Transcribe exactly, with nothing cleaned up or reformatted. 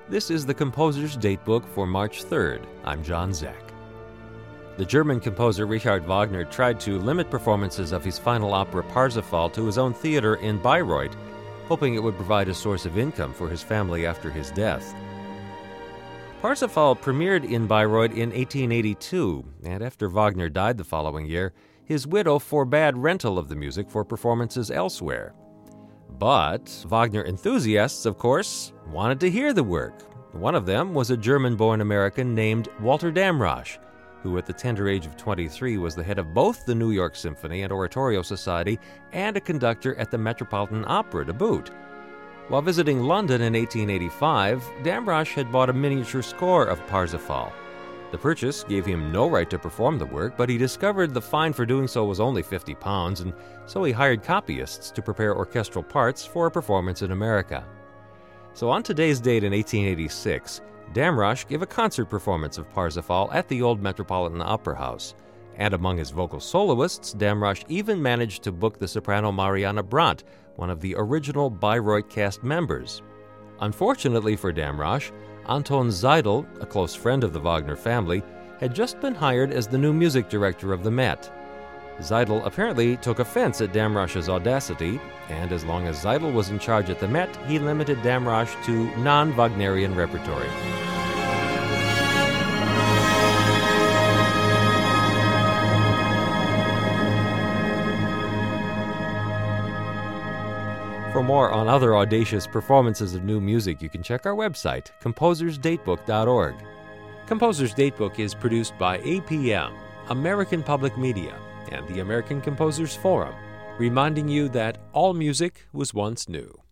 This is the Composer's Datebook for March third. I'm John Zach. The German composer Richard Wagner tried to limit performances of his final opera Parsifal to his own theater in Bayreuth, hoping it would provide a source of income for his family after his death. Parsifal premiered in Bayreuth in eighteen eighty-two, and after Wagner died the following year, his widow forbade rental of the music for performances elsewhere. But Wagner enthusiasts, of course, wanted to hear the work. One of them was a German-born American named Walter Damrosch, who at the tender age of twenty-three was the head of both the New York Symphony and Oratorio Society and a conductor at the Metropolitan Opera to boot. While visiting London in eighteen eighty-five, Damrosch had bought a miniature score of Parsifal. The purchase gave him no right to perform the work, but he discovered the fine for doing so was only fifty pounds, and so he hired copyists to prepare orchestral parts for a performance in America. So on today's date in eighteen eighty-six, Damrosch gave a concert performance of Parsifal at the Old Metropolitan Opera House. And among his vocal soloists, Damrosch even managed to book the soprano Marianne Brandt, one of the original Bayreuth cast members. Unfortunately for Damrosch, Anton Seidl, a close friend of the Wagner family, had just been hired as the new music director of the Met. Seidl apparently took offense at Damrosch's audacity, and as long as Seidl was in charge at the Met, he limited Damrosch to non-Wagnerian repertory. For more on other audacious performances of new music, you can check our website, composers datebook dot org. Composer's Datebook is produced by A P M, American Public Media, and the American Composers Forum, reminding you that all music was once new.